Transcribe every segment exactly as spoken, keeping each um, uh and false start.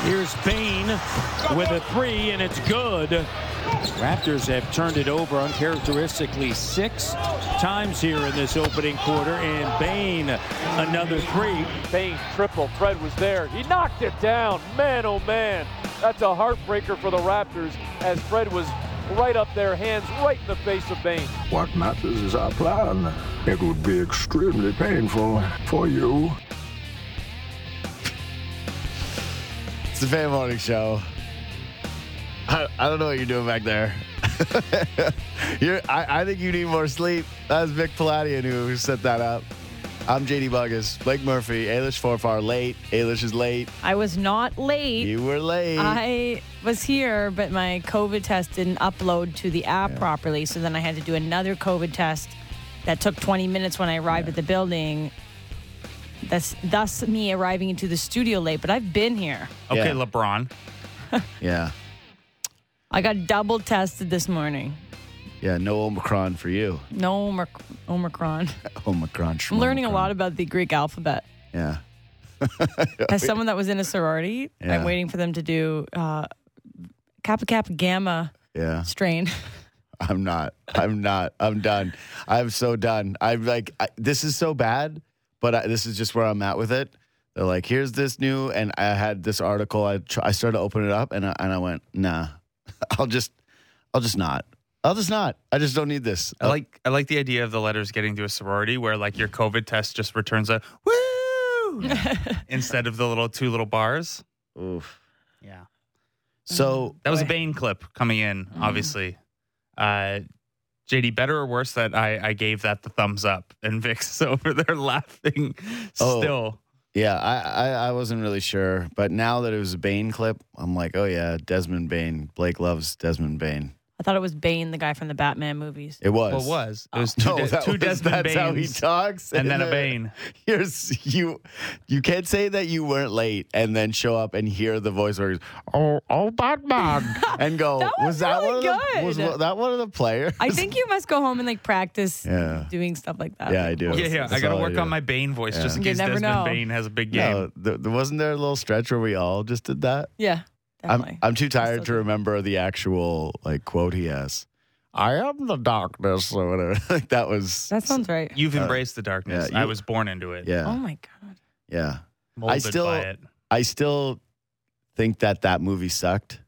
Here's Bane with a three, and it's good. Raptors have turned it over uncharacteristically six times here in this opening quarter, and Bane another three. Bane triple. Fred was there. He knocked it down. Man, oh man. That's a heartbreaker for the Raptors as Fred was right up there, hands right in the face of Bane. What matters is our plan. It would be extremely painful for you. It's the Fan Morning Show. I, I don't know what you're doing back there. you're, I, I think you need more sleep. That was Vic Paladian who set that up. I'm J D Buggus, Blake Murphy, Ailish Forfar late. Ailish is late. I was not late. You were late. I was here, but my COVID test didn't upload to the app yeah. properly, so then I had to do another COVID test that took twenty minutes when I arrived yeah. at the building. That's thus me arriving into the studio late, but I've been here. Okay, yeah. LeBron. yeah. I got double tested this morning. Yeah, no Omicron for you. No Omic- Omicron. Omicron. I'm learning a lot about the Greek alphabet. Yeah. As someone that was in a sorority, yeah. I'm waiting for them to do uh, Kappa Kappa Gamma yeah. strain. I'm not. I'm not. I'm done. I'm so done. I'm like, I, this is so bad, but I, this is just where I'm at with it. They're like, here's this new, and I had this article. I tr- I started to open it up, and I, and I went, nah, I'll just, I'll just not. I'll just not. I just don't need this. I like I like the idea of the letters getting to a sorority where like your COVID test just returns a woo instead of the little two little bars. Oof. Yeah. So that was a Bane clip coming in, obviously. Uh, J D, better or worse that I, I gave that the thumbs up and Vic's over there laughing oh, still. Yeah, I, I, I wasn't really sure. But now that it was a Bane clip, I'm like, oh yeah, Desmond Bane. Blake loves Desmond Bane. I thought it was Bane, the guy from the Batman movies. It was. Well, it was. It was two, no, de- two was, Desmond that's Banes. how he talks. And, and then a Bane. Here's you. You can't say that you weren't late and then show up and hear the voiceovers. Oh, oh, Batman, and go. That was, was that really one of good. the? Was that one of the players? I think you must go home and like practice yeah. doing stuff like that. Yeah, I do. Yeah, yeah. That's I got to all work I on my Bane voice yeah. just in You case never Desmond know. Bane has a big game. No, th- there wasn't there a little stretch where we all just did that? Yeah, definitely. I'm, I'm too tired to do. remember the actual like quote he has. I am the darkness or whatever. Like that was. That sounds right. You've embraced the darkness. yeah, you- I was born into it. Yeah. Oh my God. Yeah. Molded I still, by it. I still think that that movie sucked.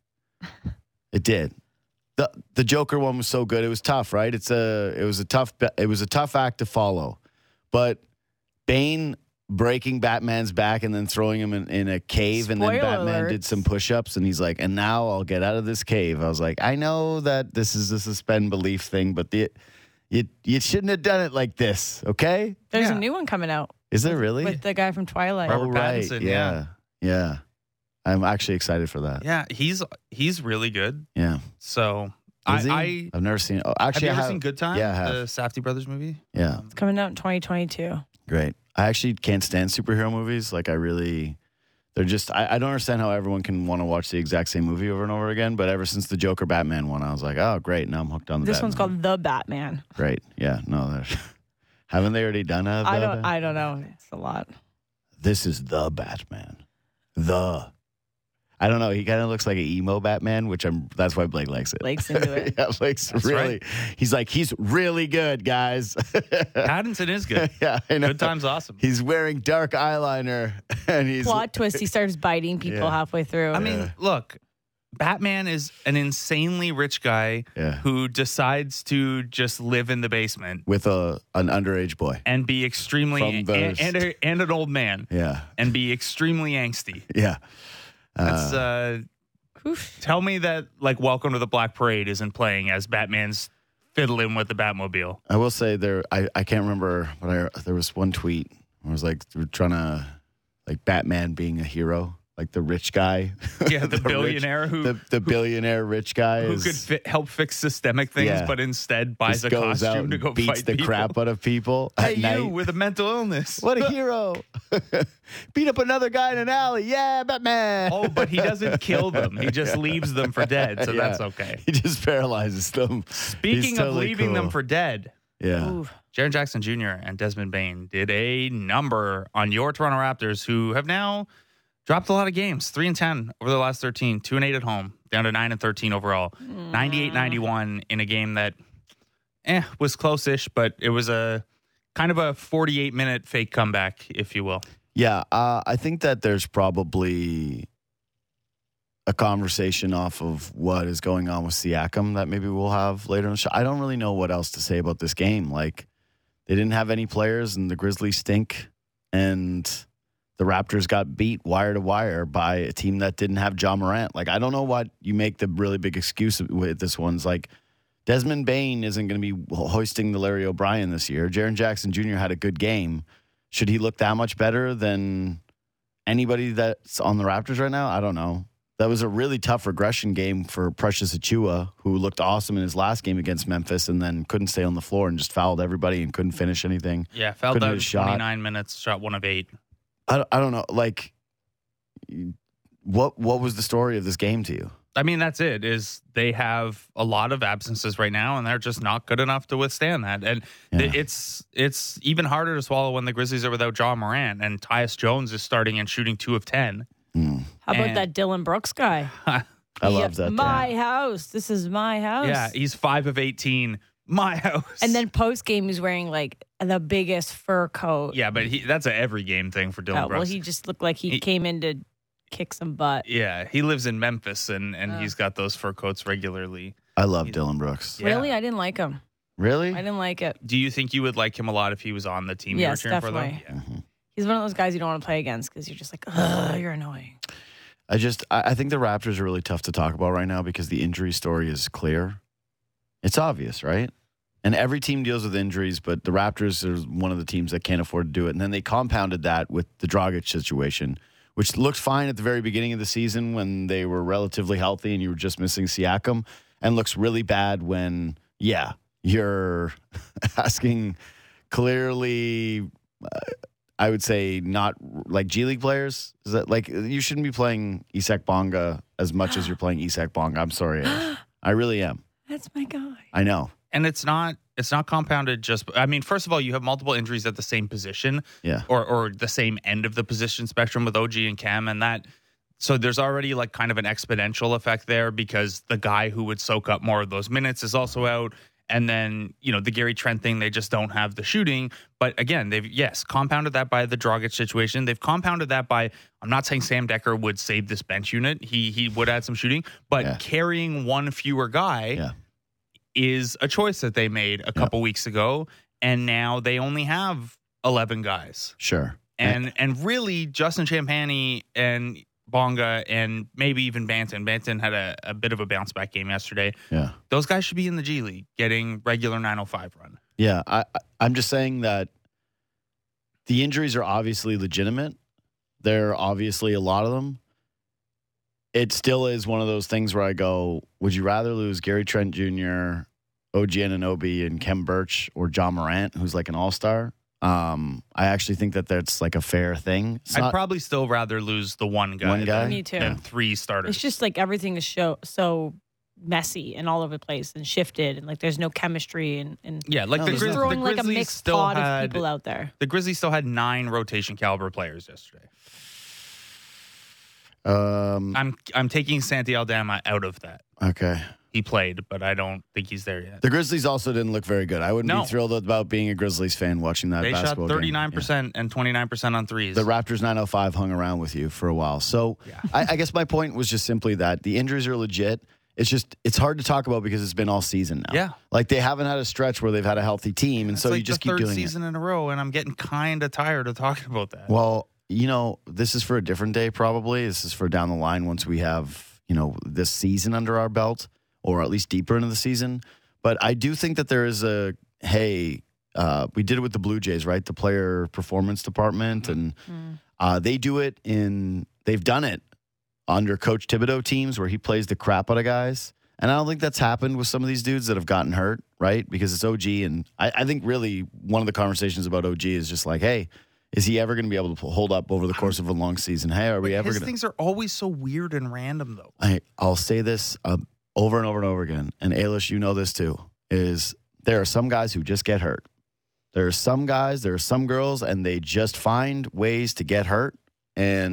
It did. the The Joker one was so good. It was tough, right? It's a. It was a tough. It was a tough act to follow, but Bane breaking Batman's back and then throwing him in, in a cave, and then Spoiler Batman alerts. did some push-ups, and he's like, "And now I'll get out of this cave." I was like, "I know that this is a suspend belief thing, but the you you shouldn't have done it like this, okay?" There's Yeah. a new one coming out. Is there really? With the guy from Twilight. Robert oh, right. Pattinson, yeah. yeah, I'm actually excited for that. Yeah, he's he's really good. Yeah. So Is he? I, I I've never seen. Oh, have actually, you ever I have, seen Good Time? Yeah, I have. The Safdie brothers movie. Yeah, It's coming out in twenty twenty-two. great. I actually can't stand superhero movies. Like I really, they're just. I, I don't understand how everyone can want to watch the exact same movie over and over again. But ever since the Joker Batman one, I was like, oh great, now I'm hooked on the. This Batman. one's called The Batman. Great. Yeah. No, they're- haven't they already done a? I the don't. Bat- I don't know. It's a lot. This is the Batman. The. I don't know. He kind of looks like an emo Batman, which I'm. That's why Blake likes it. Blake's into it. yeah, Blake's That's really. right. He's like he's really good, guys. Pattinson is good. yeah, I know. Good Time's awesome. He's wearing dark eyeliner, and he's Plot twist. He starts biting people Yeah. halfway through. I mean, look, Batman is an insanely rich guy Yeah. who decides to just live in the basement with a an underage boy. and be extremely From the- and, and, a, and an old man Yeah, and be extremely angsty. yeah. That's uh, Oof. tell me that like Welcome to the Black Parade isn't playing as Batman's fiddling with the Batmobile. I will say there. I, I can't remember, but I there was one tweet. Where it was like they were trying to like Batman being a hero, like the rich guy. Yeah, the, rich- billionaire who the the billionaire rich guy who is, could fi- help fix systemic things, Yeah. but instead buys just a goes out costume and to go beats fight the people. crap out of people Hey, at you night. with a mental illness. What a hero! Beat up another guy in an alley. Yeah, Batman. Oh, but he doesn't kill them. He just leaves them for dead, so Yeah. that's okay. He just paralyzes them. Speaking He's of totally leaving cool. them for dead, yeah. Oof. Jaren Jackson Junior and Desmond Bane did a number on your Toronto Raptors, who have now Dropped a lot of games. three and ten over the last thirteen. two and eight at home. Down to nine and thirteen overall. ninety-eight ninety-one in a game that eh, was close-ish, but it was a kind of a forty-eight minute fake comeback, if you will. Yeah, uh, I think that there's probably a conversation off of what is going on with Siakam that maybe we'll have later in the show. I don't really know what else to say about this game. Like, they didn't have any players, and the Grizzlies stink, and the Raptors got beat wire to wire by a team that didn't have Ja Morant. Like, I don't know what you make the really big excuse with this one's like, Desmond Bane isn't going to be hoisting the Larry O'Brien this year. Jaren Jackson Junior had a good game. Should he look that much better than anybody that's on the Raptors right now? I don't know. That was a really tough regression game for Precious Achiuwa, who looked awesome in his last game against Memphis and then couldn't stay on the floor and just fouled everybody and couldn't finish anything. Yeah, fouled Couldn't out hit a shot. twenty-nine minutes, shot one of eight. I don't, I don't know. Like, what what was the story of this game to you? I mean, that's it, is they have a lot of absences right now, and they're just not good enough to withstand that. And Yeah. th- it's it's even harder to swallow when the Grizzlies are without Ja Morant, and Tyus Jones is starting and shooting two of ten. Mm. How about And- that Dylan Brooks guy? I love that. My though. house. This is my house. Yeah, he's five of eighteen. My house. And then post game, he's wearing like the biggest fur coat. yeah, but he, that's a every game thing for Dylan Oh, well, Brooks. he just looked like he, He- came in to kick some butt. yeah, he lives in Memphis, and, and Oh. he's got those fur coats regularly. I love Dylan Brooks. Yeah. Really? I didn't like him. Really? I didn't like it. Do you think you would like him a lot if he was on the team Yes, you were cheering definitely. for, though? Yeah. He's one of those guys you don't want to play against because you're just like, ugh, you're annoying. I just I, I think the Raptors are really tough to talk about right now because the injury story is clear. It's obvious, right? And every team deals with injuries, but the Raptors are one of the teams that can't afford to do it. And then they compounded that with the Dragic situation, which looked fine at the very beginning of the season when they were relatively healthy and you were just missing Siakam, and looks really bad when, yeah, you're asking clearly, uh, I would say, not like G League players. Is that like you shouldn't be playing Isak Bonga as much as you're playing Isak Bonga? I'm sorry, Ash. I really am. That's my guy. I know. And it's not it's not compounded just I mean, first of all, you have multiple injuries at the same position. Yeah. Or or the same end of the position spectrum with O G and Cam, and that so there's already like kind of an exponential effect there because the guy who would soak up more of those minutes is also out. And then, you know, the Gary Trent thing, they just don't have the shooting. But again, they've, yes, compounded that by the Dragic situation. They've compounded that by, I'm not saying Sam Decker would save this bench unit. He he would add some shooting. But Yeah. carrying one fewer guy Yeah. is a choice that they made a couple weeks ago. And now they only have eleven guys. Sure. And and really, Justin Champagny and Bonga and maybe even Banton. Banton had a, a bit of a bounce back game yesterday. Yeah. Those guys should be in the G League getting regular nine oh five run. Yeah. I, I- I'm just saying that the injuries are obviously legitimate. There are obviously a lot of them. It still is one of those things where I go, would you rather lose Gary Trent Junior, O G Anunoby, and Kem Birch, or Ja Morant, who's like an all-star? Um, I actually think that that's like a fair thing. It's I'd not- probably still rather lose the one guy, One guy? than, Me too. than three starters. It's just like everything is show, so messy and all over the place and shifted, and like there's no chemistry and, and yeah, like No, the, there's Grizz- no- the throwing like a Grizzlies mixed still pot had of people out there. the Grizzlies still had nine rotation caliber players yesterday. Um, I'm I'm taking Santi Aldama out of that. okay. He played, but I don't think he's there yet. The Grizzlies also didn't look very good. I wouldn't No. be thrilled about being a Grizzlies fan watching that They shot basketball game. thirty-nine percent and twenty-nine percent on threes. The Raptors nine oh five hung around with you for a while. So Yeah. I, I guess my point was just simply that the injuries are legit. It's just, it's hard to talk about because it's been all season now. Yeah. Like they haven't had a stretch where they've had a healthy team. And It's so like you just the keep third doing season in a row, and I'm getting kind of tired of talking about that. it. Well, you know, this is for a different day probably. This is for down the line once we have, you know, this season under our belt or at least deeper into the season. But I do think that there is a, hey, uh, we did it with the Blue Jays, right? The player performance department. And uh, they do it in, they've done it under Coach Thibodeau teams where he plays the crap out of guys. And I don't think that's happened with some of these dudes that have gotten hurt, right? Because it's O G. And I, I think really one of the conversations about O G is just like, hey, is he ever going to be able to hold up over the course of a long season? Hey, are we ever His going to? things are always so weird and random, though. I, I'll say this uh, over and over and over again. And Ailish, you know this too, is there are some guys who just get hurt. There are some guys, there are some girls, and they just find ways to get hurt. And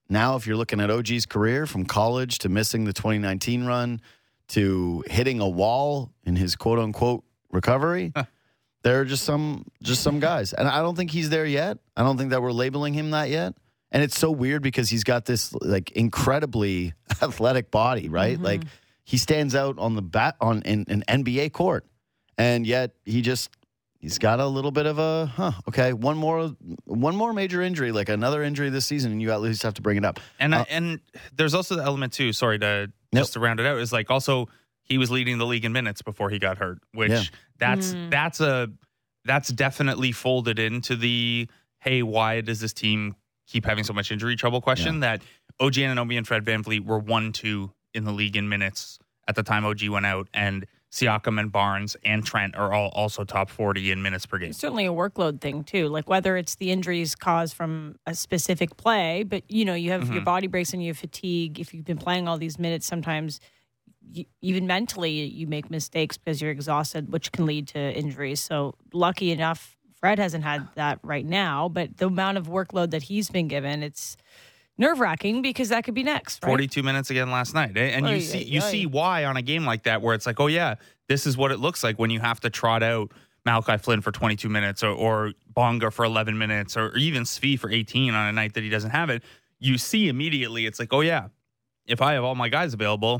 now if you're looking at O G's career from college to missing the twenty nineteen run to hitting a wall in his quote unquote recovery, huh. there are just some just some guys. And I don't think he's there yet. I don't think that we're labeling him that yet. And it's so weird because he's got this like incredibly athletic body, right? Mm-hmm. Like he stands out on the bat on in an N B A court. And yet he just he's got a little bit of a huh, okay, one more one more major injury, like another injury this season, and you at least have to bring it up. And uh, uh, and there's also the element too, sorry to nope. just to round it out, is like also he was leading the league in minutes before he got hurt, which yeah. that's mm. that's a that's definitely folded into the hey, why does this team keep having so much injury trouble question yeah. that O G Anunoby and Fred VanVleet were one two in the league in minutes at the time O G went out, and Siakam and Barnes and Trent are all also top forty in minutes per game. It's certainly a workload thing too, like whether it's the injuries caused from a specific play, but you know, you have mm-hmm. your body breaks and you have fatigue. If you've been playing all these minutes, sometimes you, even mentally you make mistakes because you're exhausted, which can lead to injuries. So lucky enough, Fred hasn't had that right now, but the amount of workload that he's been given, it's nerve-wracking because that could be next, right? forty-two minutes again last night. And oy, you see oy, you oy. see why on a game like that where it's like, oh, yeah, this is what it looks like when you have to trot out Malachi Flynn for twenty-two minutes or, or Bonga for eleven minutes or even Svi for eighteen on a night that he doesn't have it. You see immediately it's like, oh, yeah, if I have all my guys available,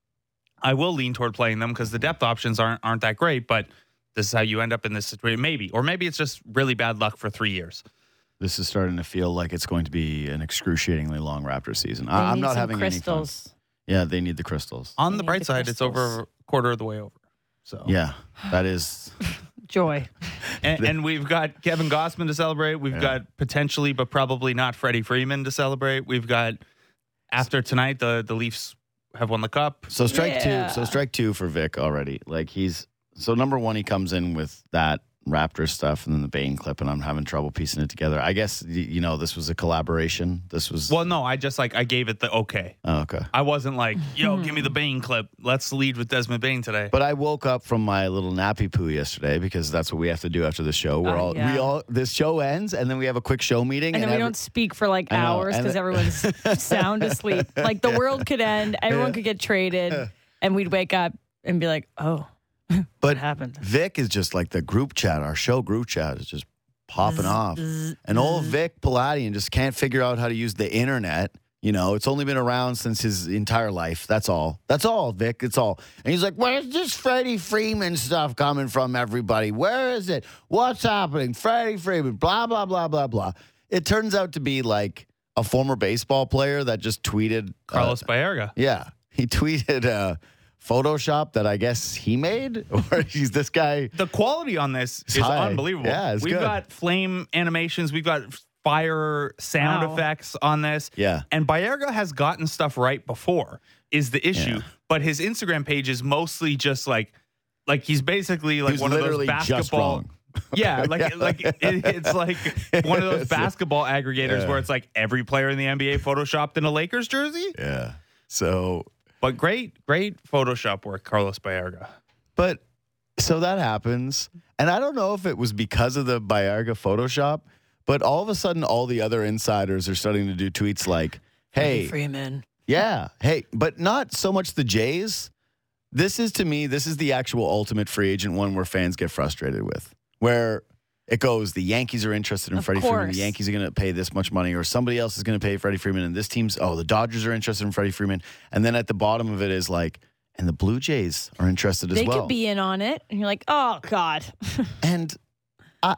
I will lean toward playing them because the depth options aren't aren't that great, but this is how you end up in this situation. Maybe. Or maybe it's just really bad luck for three years. This is starting to feel like it's going to be an excruciatingly long Raptors season. I, I'm not having crystals. any fun. Yeah, they need the crystals. On they the bright the side, crystals. it's over a quarter of the way over. So yeah, that is joy. and, and we've got Kevin Gossman to celebrate. We've yeah. got potentially, but probably not, Freddie Freeman to celebrate. We've got after tonight, the the Leafs have won the cup. So strike yeah. two. So strike two for Vic already. Like he's so number one. He comes in with that Raptor stuff and then the Bane clip, and I'm having trouble piecing it together. I guess you know this was a collaboration. This was well, no, I just like I gave it the okay. Oh, okay. I wasn't like, yo, give me the Bane clip. Let's lead with Desmond Bane today. But I woke up from my little nappy poo yesterday because that's what we have to do after the show. We're uh, all yeah. we all this show ends and then we have a quick show meeting, and, and then we every, don't speak for like I know, hours because everyone's sound asleep. Like the world could end, everyone Yeah. could get traded, and we'd wake up and be like, oh. But what happened? Vic is just like the group chat. Our show group chat is just popping off. And old Vic Paladian just can't figure out how to use the internet. You know, it's only been around since his entire life. That's all. That's all, Vic. It's all. And he's like, where's this Freddie Freeman stuff coming from, everybody? Where is it? What's happening? Freddie Freeman, blah, blah, blah, blah, blah. It turns out to be like a former baseball player that just tweeted. Carlos uh, Baerga. Yeah. He tweeted uh, Photoshop that I guess he made, or he's this guy. The quality on this is high. unbelievable. Yeah, it's We've good. got flame animations. We've got fire sound Wow. effects on this. Yeah. And Baerga has gotten stuff right before is the issue. Yeah. But his Instagram page is mostly just like, like he's basically like He's one of those literally just basketball. wrong. Yeah, like Yeah. like it, it's like one of those It's- basketball aggregators Yeah. where it's like every player in the N B A photoshopped in a Lakers jersey. Yeah. So, But great, great Photoshop work, Carlos Baerga. but so that happens. And I don't know if it was because of the Baerga Photoshop, but all of a sudden, all the other insiders are starting to do tweets like, hey, Freeman. yeah, hey, but not so much the Jays. This is, to me, this is the actual ultimate free agent one where fans get frustrated with, where it goes, the Yankees are interested in Of Freddie Freeman. course. The Yankees are going to pay this much money, or somebody else is going to pay Freddie Freeman. And this team's, oh, the Dodgers are interested in Freddie Freeman. And then at the bottom of it is like, and the Blue Jays are interested as They well. could be in on it, and you're like, oh God. And I,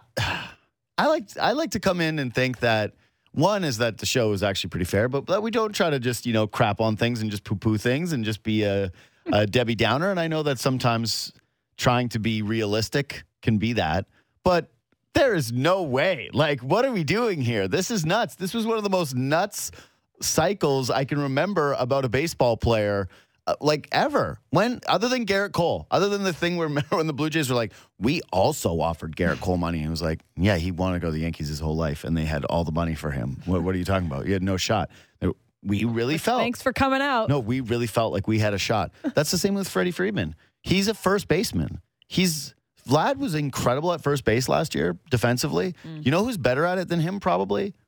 I like, I like to come in and think that one is that the show is actually pretty fair, but that we don't try to just, you know, crap on things and just poo poo things and just be a, a Debbie Downer. And I know that sometimes trying to be realistic can be that, but there is no way. Like, what are we doing here? This is nuts. This was one of the most nuts cycles I can remember about a baseball player, uh, like ever. When, other than Garrett Cole, other than the thing where remember when the Blue Jays were like, we also offered Garrett Cole money. And it was like, yeah, he wanted to go to the Yankees his whole life, and they had all the money for him. What, what are you talking about? You had no shot. We really felt. Thanks for coming out. No, we really felt like we had a shot. That's the same with Freddie Freeman. He's a first baseman. He's Vlad was incredible at first base last year defensively. Mm. You know who's better at it than him probably?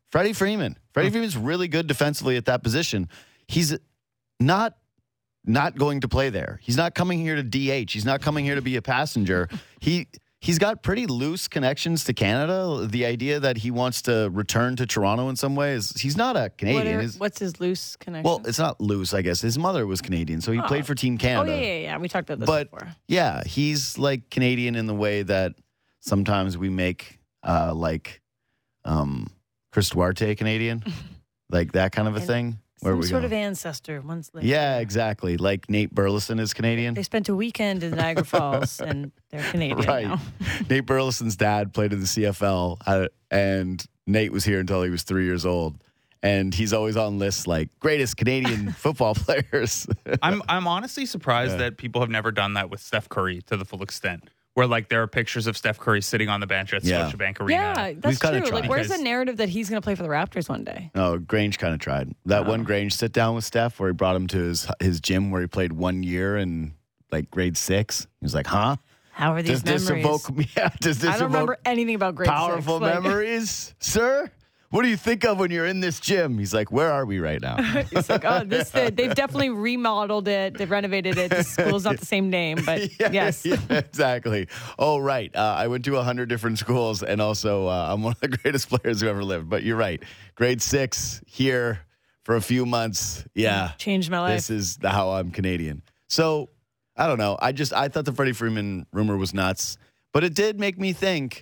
Freddie Freeman. Freddie Hmm. Freeman's really good defensively at that position. He's not not going to play there. He's not coming here to D H. He's not coming here to be a passenger. He he's got pretty loose connections to Canada. The idea that he wants to return to Toronto in some way is he's not a What Canadian. are- His- what's his loose connection? well, it's not loose, I guess. His mother was Canadian, so he Oh. played for Team oh, Canada. yeah, yeah, yeah. We talked about this But before. yeah, he's like Canadian in the way that sometimes we make uh, like um, Chris Duarte Canadian, like that kind of a And thing. Where Some we sort go? of ancestor. Once lived Yeah, there. exactly. Like Nate Burleson is Canadian. They spent a weekend in Niagara Falls, and they're Canadian Right. now. Nate Burleson's dad played in the C F L, uh, and Nate was here until he was three years old. And he's always on lists like greatest Canadian football players. I'm I'm honestly surprised Yeah. that people have never done that with Steph Curry to the full extent. Where like there are pictures of Steph Curry sitting on the bench at Yeah. Scotiabank Arena. Yeah, that's kinda true. Like, tried. where's the Because- narrative that he's going to play for the Raptors one day? No, Grange kind of tried. That Oh. one Grange sit down with Steph where he brought him to his his gym where he played one year in like grade six. He was like, huh? How are these Does this memories? evoke yeah, does this I don't evoke remember anything about grade powerful six. Like, memories, sir? What do you think of when you're in this gym? He's like, where are we right now? It's like, oh, this uh, they've definitely remodeled it. They've renovated it. The school's not the same name, but Yeah, yes. yeah, exactly. Oh, right. Uh, I went to a hundred different schools, and also uh, I'm one of the greatest players who ever lived. But you're right. Grade six here for a few months. Yeah, Changed my life. this is the, how I'm Canadian. So I don't know. I just I thought the Freddie Freeman rumor was nuts, but it did make me think.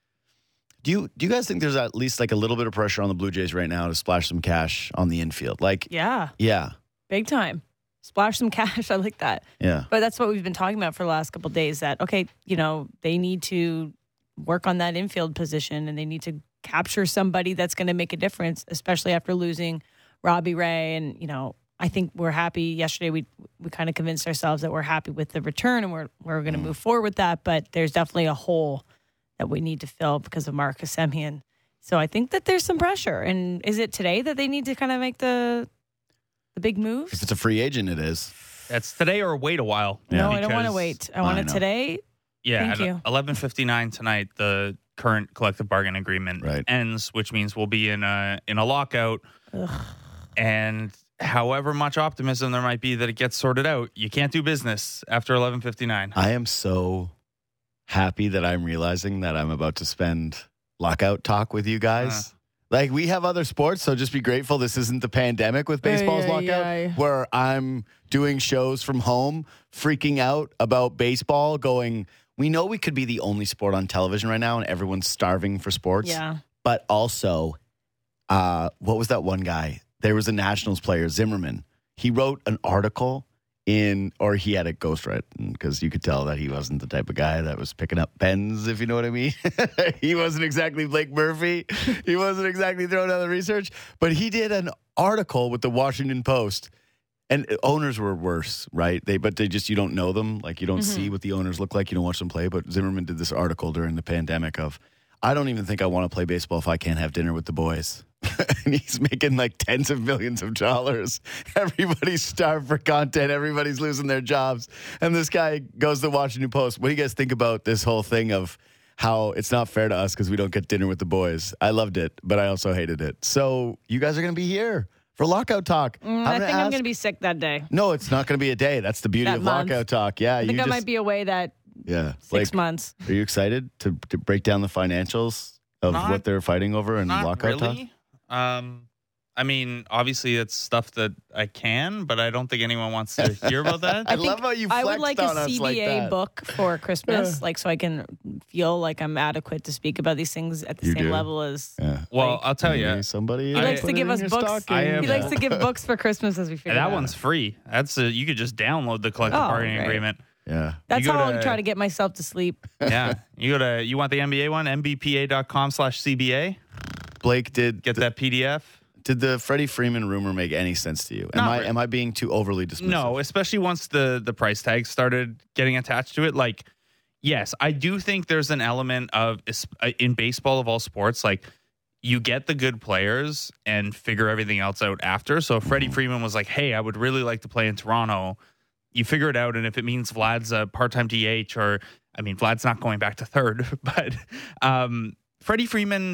Do you do you guys think there's at least like a little bit of pressure on the Blue Jays right now to splash some cash on the infield? Like, Yeah, yeah, big time. Splash some cash. I like that. yeah. But that's what we've been talking about for the last couple of days. That okay, you know, they need to work on that infield position, and they need to capture somebody that's going to make a difference, especially after losing Robbie Ray. And you know, I think we're happy. Yesterday, we we kind of convinced ourselves that we're happy with the return, and we're we're going to move forward with that. But there's definitely a hole that we need to fill because of Marcus Semien. So I think that there's some pressure. And is it today that they need to kind of make the the big moves? If it's a free agent, it is. That's today or wait a while. No, I don't want to Because- wait. I want I it know. today. Yeah, Thank at you. eleven fifty-nine tonight, the current collective bargain agreement Right. ends, which means we'll be in a in a lockout. Ugh. And however much optimism there might be that it gets sorted out, you can't do business after eleven fifty-nine. I am so happy that I'm realizing that I'm about to spend lockout talk with you guys. Like, we have other sports, so just be grateful this isn't the pandemic with baseball's Ay, ay, lockout, ay. where I'm doing shows from home, freaking out about baseball, going, we know we could be the only sport on television right now, and everyone's starving for sports. Yeah. But also, uh, what was that one guy? There was a Nationals player, Zimmerman. He wrote an article in, or he had a ghostwrite, because you could tell that he wasn't the type of guy that was picking up pens, if you know what I mean. He wasn't exactly Blake Murphy. He wasn't exactly throwing out the research, but he did an article with the Washington Post. And owners were worse, right? They, but they just, you don't know them. Like, you don't see what the owners look like. You don't watch them play. But Zimmerman did this article during the pandemic of, I don't even think I want to play baseball if I can't have dinner with the boys. And he's making like tens of millions of dollars. Everybody's starved for content. Everybody's losing their jobs. And this guy goes to the Washington Post. What do you guys think about this whole thing of how it's not fair to us because we don't get dinner with the boys? I loved it, but I also hated it. So you guys are going to be here for Lockout Talk. Mm, I gonna think I'm ask- going to be sick that day. No, it's not going to be a day. That's the beauty That of month. Lockout Talk. Yeah, I think you I just might be away that yeah. six Like, months. are you excited to, to break down the financials of Not- what they're fighting over in Not Lockout Talk? really. Um, I mean, obviously, it's stuff that I can, but I don't think anyone wants to hear about that. I, think love how you I flexed would like on a us C B A like that. book for Christmas, like so I can feel like I'm adequate to speak about these things at the You same do. level as. Yeah. Well, Like- I'll tell you, Maybe somebody He I- likes to put give it us in your books. stocking. I He have- likes to give books for Christmas as we figure that it out. one's free. That's a, you could just download the collective Oh, bargaining great. agreement. Yeah. That's you go how I'll to- try to get myself to sleep. Yeah, you go to you want the N B A one? N B P A dot com slash C B A. Blake, did Get the, that P D F. did the Freddie Freeman rumor make any sense to you? Am Not I really. am I being too overly dismissive? No, especially once the the price tag started getting attached to it. Like, yes, I do think there's an element of in baseball of all sports, like you get the good players and figure everything else out after. So if Freddie Freeman was like, "Hey, I would really like to play in Toronto," you figure it out, and if it means Vlad's a part-time D H, or I mean, Vlad's not going back to third, but um, Freddie Freeman's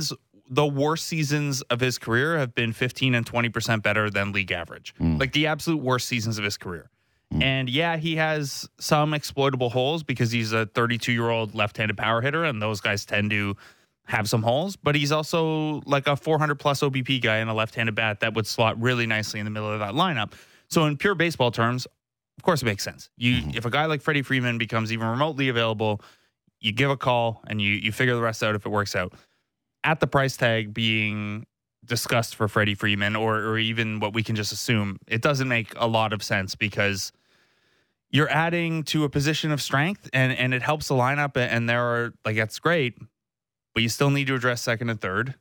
the worst seasons of his career have been fifteen and twenty percent better than league average. Mm. Like the absolute worst seasons of his career. Mm. And yeah, he has some exploitable holes because he's a thirty-two-year-old left-handed power hitter, and those guys tend to have some holes. But he's also like a four hundred plus O B P guy and a left-handed bat that would slot really nicely in the middle of that lineup. So in pure baseball terms, of course it makes sense. You, mm-hmm. If a guy like Freddie Freeman becomes even remotely available, you give a call and you you figure the rest out if it works out. At the price tag being discussed for Freddie Freeman, or or even what we can just assume, it doesn't make a lot of sense because you're adding to a position of strength and, and it helps the lineup, and there are, like, that's great, but you still need to address second and third.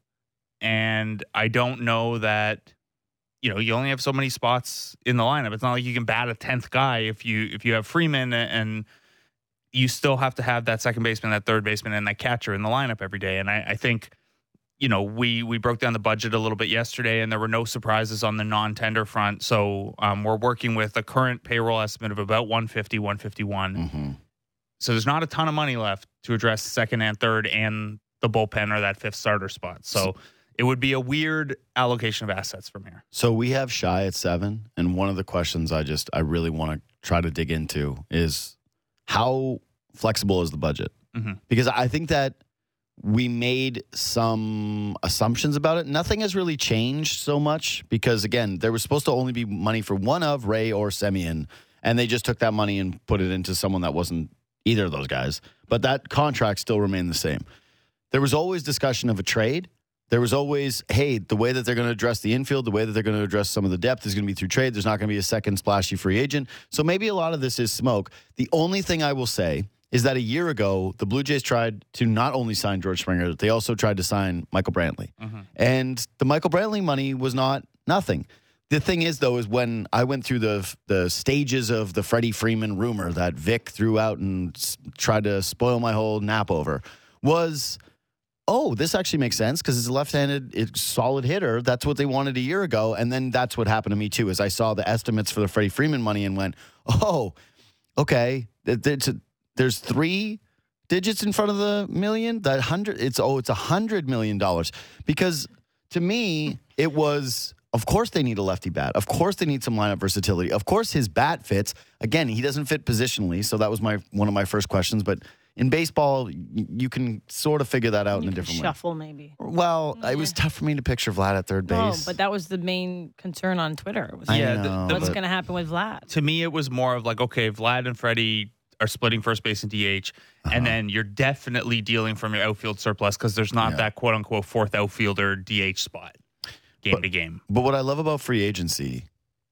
And I don't know that, you know, you only have so many spots in the lineup. It's not like you can bat a tenth guy if you if you have Freeman, and you still have to have that second baseman, that third baseman, and that catcher in the lineup every day. And I, I think, you know, we we broke down the budget a little bit yesterday, and there were no surprises on the non-tender front. So um, we're working with a current payroll estimate of about one fifty, one fifty-one. Mm-hmm. So there's not a ton of money left to address second and third and the bullpen or that fifth starter spot. So it would be a weird allocation of assets from here. So we have Shy at seven, and one of the questions I just I really want to try to dig into is how flexible is the budget? Mm-hmm. Because I think that we made some assumptions about it. Nothing has really changed so much because, again, there was supposed to only be money for one of Ray or Semien, and they just took that money and put it into someone that wasn't either of those guys. But that contract still remained the same. There was always discussion of a trade. There was always, hey, the way that they're going to address the infield, the way that they're going to address some of the depth is going to be through trade. There's not going to be a second splashy free agent. So maybe a lot of this is smoke. The only thing I will say is that a year ago, the Blue Jays tried to not only sign George Springer, they also tried to sign Michael Brantley. Mm-hmm. And the Michael Brantley money was not nothing. The thing is, though, is when I went through the the stages of the Freddie Freeman rumor that Vic threw out and s- tried to spoil my whole nap over, was, oh, this actually makes sense because it's a left-handed it's solid hitter. That's what they wanted a year ago. And then that's what happened to me, too, is I saw the estimates for the Freddie Freeman money and went, oh, okay, it's a, there's three digits in front of the million. That hundred, it's oh, it's a hundred million dollars. Because to me, it was, of course they need a lefty bat. Of course they need some lineup versatility. Of course his bat fits. Again, he doesn't fit positionally, so that was my one of my first questions. But in baseball, you can sort of figure that out you in a different shuffle, way. Shuffle, maybe. Well, yeah. It was tough for me to picture Vlad at third base. No, but that was the main concern on Twitter. Was yeah, know, the, what's but going to happen with Vlad? To me, it was more of like, okay, Vlad and Freddie are splitting first base and D H, uh-huh. and then you're definitely dealing from your outfield surplus because there's not yeah. that quote-unquote fourth outfielder D H spot game but, to game. But what I love about free agency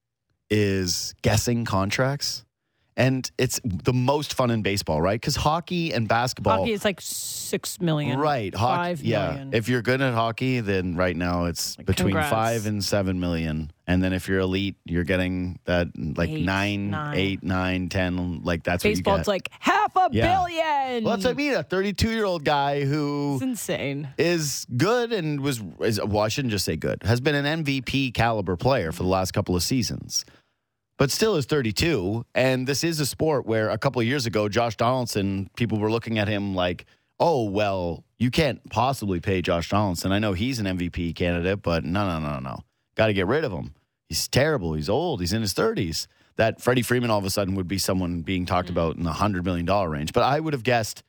is guessing contracts. And it's the most fun in baseball, right? Because hockey and basketball. Hockey is like six million. Right. Hockey, five yeah. million. If you're good at hockey, then right now it's like between congrats. five and seven million. And then if you're elite, you're getting that like eight, nine, nine, eight, nine, ten. Like that's baseball, what you get. It's like half a yeah. billion. Well, that's what I mean. A thirty-two-year-old guy who it's insane is good and was, is, well, I shouldn't just say good, has been an M V P caliber player for the last couple of seasons. But still is thirty-two, and this is a sport where a couple of years ago, Josh Donaldson, people were looking at him like, oh, well, you can't possibly pay Josh Donaldson. I know he's an M V P candidate, but no, no, no, no. Got to get rid of him. He's terrible. He's old. He's in his thirties. That Freddie Freeman all of a sudden would be someone being talked mm-hmm. about in the one hundred million dollars range. But I would have guessed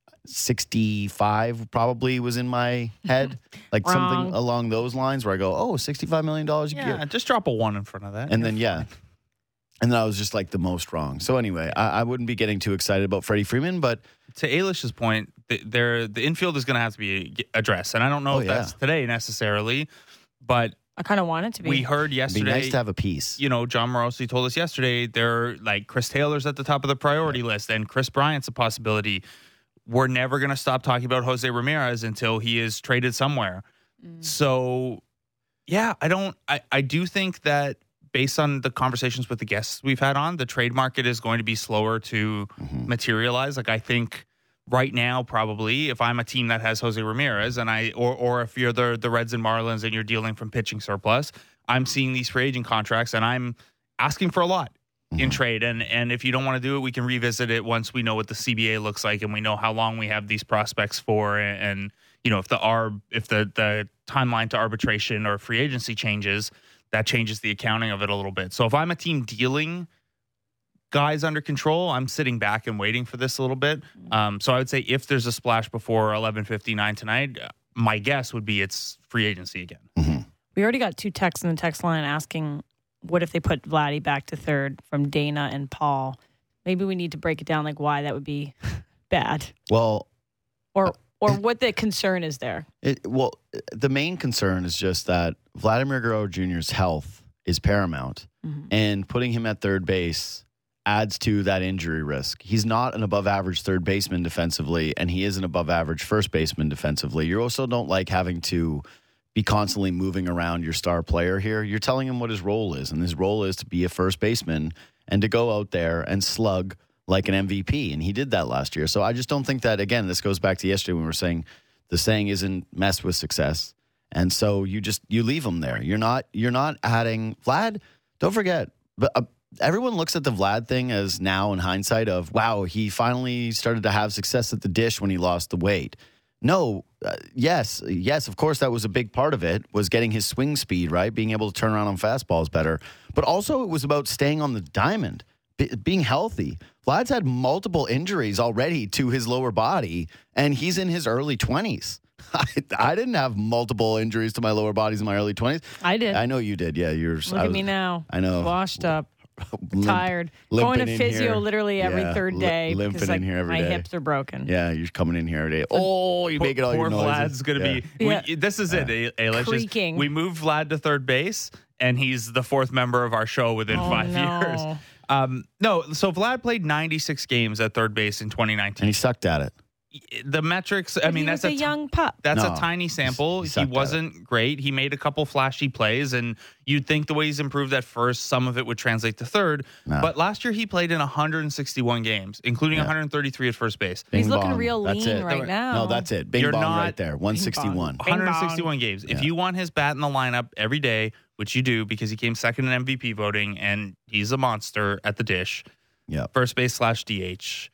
sixty-five probably was in my head. Like Wrong. Something along those lines where I go, oh, sixty-five million dollars a yeah, year. Just drop a one in front of that. And You're then, yeah. Fine. And then I was just like the most wrong. So anyway, I, I wouldn't be getting too excited about Freddie Freeman, but to Ailish's point, the, there the infield is going to have to be addressed, and I don't know oh, if yeah. that's today necessarily, but I kind of want it to be. We heard yesterday. It'd be nice to have a piece. You know, John Morosi told us yesterday they're like Chris Taylor's at the top of the priority yeah. list, and Chris Bryant's a possibility. We're never going to stop talking about Jose Ramirez until he is traded somewhere. Mm. So, yeah, I don't. I, I do think that. Based on the conversations with the guests we've had on, the trade market is going to be slower to mm-hmm. materialize. Like I think right now, probably, if I'm a team that has Jose Ramirez and I, or or if you're the the Reds and Marlins and you're dealing from pitching surplus, I'm seeing these free agent contracts and I'm asking for a lot mm-hmm. in trade. And and if you don't want to do it, we can revisit it once we know what the C B A looks like and we know how long we have these prospects for. And, and you know, if the arb, if the the timeline to arbitration or free agency changes, that changes the accounting of it a little bit. So if I'm a team dealing guys under control, I'm sitting back and waiting for this a little bit. Um, so I would say if there's a splash before eleven fifty-nine tonight, my guess would be it's free agency again. Mm-hmm. We already got two texts in the text line asking, what if they put Vladdy back to third, from Dana and Paul? Maybe we need to break it down, like why that would be bad. Well, or or what the concern is there. It, well, the main concern is just that Vladimir Guerrero Junior's health is paramount, mm-hmm. and putting him at third base adds to that injury risk. He's not an above average third baseman defensively, and he is an above average first baseman defensively. You also don't like having to be constantly moving around your star player here. You're telling him what his role is, and his role is to be a first baseman and to go out there and slug like an M V P, and he did that last year. So I just don't think that, again, this goes back to yesterday when we were saying the saying isn't mess with success. And so you just, you leave him there. You're not, you're not adding Vlad. Don't forget, but uh, everyone looks at the Vlad thing as now in hindsight of, wow, he finally started to have success at the dish when he lost the weight. No, uh, yes, yes, of course that was a big part of it, was getting his swing speed, right? Being able to turn around on fastballs better. But also it was about staying on the diamond, b- being healthy. Vlad's had multiple injuries already to his lower body, and he's in his early twenties. I, I didn't have multiple injuries to my lower bodies in my early twenties. I did. I know you did. Yeah, you're. Look I at was, me now. I know. Washed up, Limp, tired, going to physio here. literally every yeah, third day. Li- limping because, like, in here every my day. hips are broken. Yeah, you're coming in here every day. Oh, you make it all Poor your noises. Vlad's going to yeah. be. Yeah. We, this is it. Ayla. Creaking. We moved Vlad to third base, and he's the fourth member of our show within Oh, five no. years. Um, no, so Vlad played ninety-six games at third base in twenty nineteen. And he sucked at it. The metrics, I But mean, he that's was a a t- young pup. That's No, a tiny sample. he He, sucked at wasn't great. He made a couple flashy plays, and you'd think the way he's improved at first, some of it would translate to third. No. But last year, he played in one hundred sixty-one games, inclooing Yeah. one hundred thirty-three at first base. He's Bing looking bong. real That's lean it. right now. No, that's it. Bing You're bong not- right there. one sixty-one. Bing bong. one hundred sixty-one games. If Yeah. you want his bat in the lineup every day, which you do because he came second in M V P voting and he's a monster at the dish, Yeah. first base slash D H.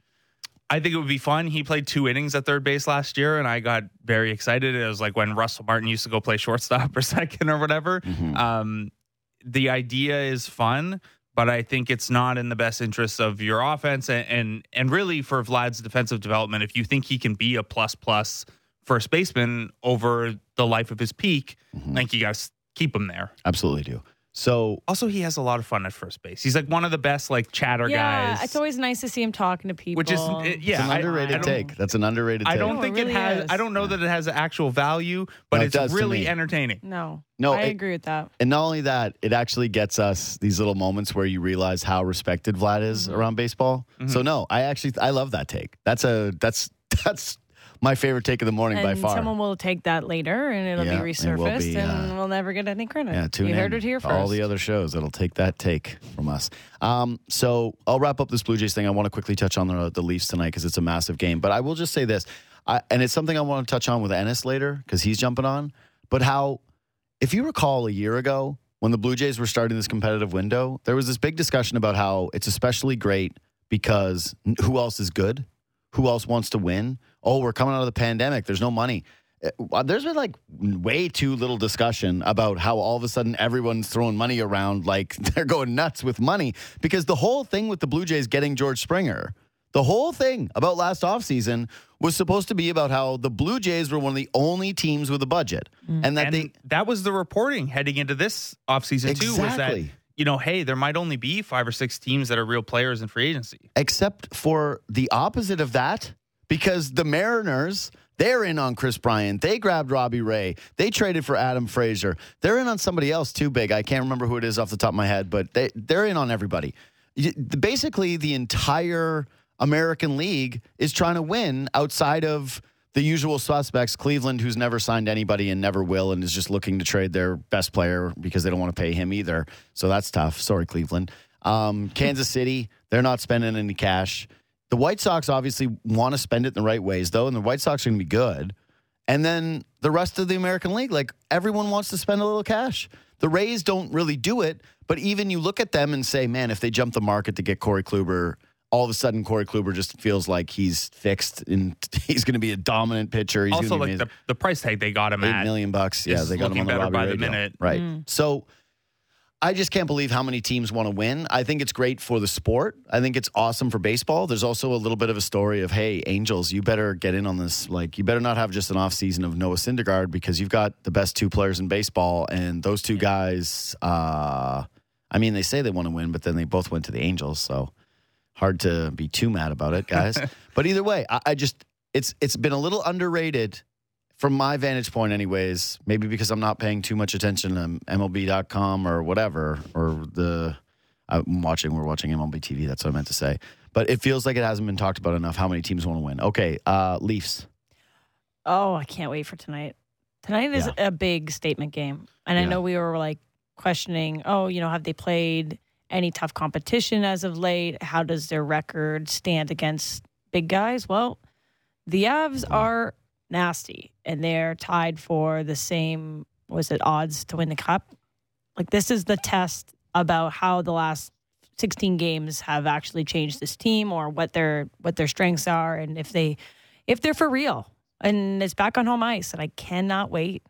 I think it would be fun. He played two innings at third base last year, and I got very excited. It was like when Russell Martin used to go play shortstop or second or whatever. Mm-hmm. Um, the idea is fun, but I think it's not in the best interest of your offense and, and and really for Vlad's defensive development. If you think he can be a plus plus first baseman over the life of his peak, Mm-hmm. I think you got to keep him there. Absolutely do. So Also, he has a lot of fun at first base. He's like one of the best like chatter yeah, guys. it's always nice to see him talking to people. Which is it- yeah, it's an I- underrated I don't- take. That's an underrated I take. don't No, think it it, really has. is. I don't know that it has actual value, but No, it it's does to really me. entertaining. No, No, I it- agree with that. And not only that, it actually gets us these little moments where you realize how respected Vlad is Mm-hmm. around baseball. So no, I actually I love that take. That's a that's that's my favorite take of the morning And by far. someone will take that later, and it'll Yeah, be it will resurfaced, be, and uh, we'll never get any credit. Yeah, tune you in. heard it here first. All the other shows that'll take that take from us. Um, so I'll wrap up this Blue Jays thing. I want to quickly touch on the, the Leafs tonight because it's a massive game. But I will just say this, I, and it's something I want to touch on with Ennis later because he's jumping on. But how, if you recall a year ago when the Blue Jays were starting this competitive window, there was this big discussion about how it's especially great because who else is good? Who else wants to win? Oh, we're coming out of the pandemic. There's no money. Uh, There's been like way too little discussion about how all of a sudden everyone's throwing money around like they're going nuts with money because the whole thing with the Blue Jays getting George Springer, the whole thing about last offseason was supposed to be about how the Blue Jays were one of the only teams with a budget and that And they that was the reporting heading into this offseason too. Was that Exactly. you know, hey, there might only be five or six teams that are real players in free agency. except for the opposite of that because the Mariners, they're in on Chris Bryant. They grabbed Robbie Ray. They traded for Adam Frazier. They're in on somebody else too big. I can't remember who it is off the top of my head, but they, they're in on everybody. You- Basically, the entire American League is trying to win outside of the usual suspects, Cleveland, who's never signed anybody and never will and is just looking to trade their best player because they don't want to pay him either. So that's tough. Sorry, Cleveland. Um, Kansas City, they're not spending any cash. The White Sox obviously want to spend it in the right ways, though, and the White Sox are going to be good. And then the rest of the American League, like everyone wants to spend a little cash. The Rays don't really do it, but even you look at them and say, man, if they jump the market to get Corey Kluber, all of a sudden Corey Kluber just feels like he's fixed and he's going to be a dominant pitcher. He's Also, gonna be like the, the price tag they got him eight at million bucks. Yeah, is they got him looking on the better Robbie by Ray the deal. minute. Right. Mm. So I just can't believe how many teams want to win. I think it's great for the sport. I think it's awesome for baseball. There's also a little bit of a story of, hey, Angels, you better get in on this. Like, you better not have just an off season of Noah Syndergaard because you've got the best two players in baseball, and those two guys. Uh, I mean, they say they want to win, but then they both went to the Angels, so hard to be too mad about it, guys. But either way, I, I just it's it's been a little underrated. From my vantage point, anyways, maybe because I'm not paying too much attention to M L B dot com or whatever, or the I'm watching, we're watching M L B T V. That's what I meant to say. But it feels like it hasn't been talked about enough how many teams want to win. Okay, uh, Leafs. Oh, I can't wait for tonight. Tonight is Yeah. a big statement game. And I Yeah. know we were like questioning, oh, you know, have they played any tough competition as of late? How does their record stand against big guys? Well, the Avs are nasty, and they're tied for the same, was it odds to win the cup? Like, this is the test about how the last sixteen games have actually changed this team, or what their what their strengths are, and if they if they're for real. And it's back on home ice, and I cannot wait.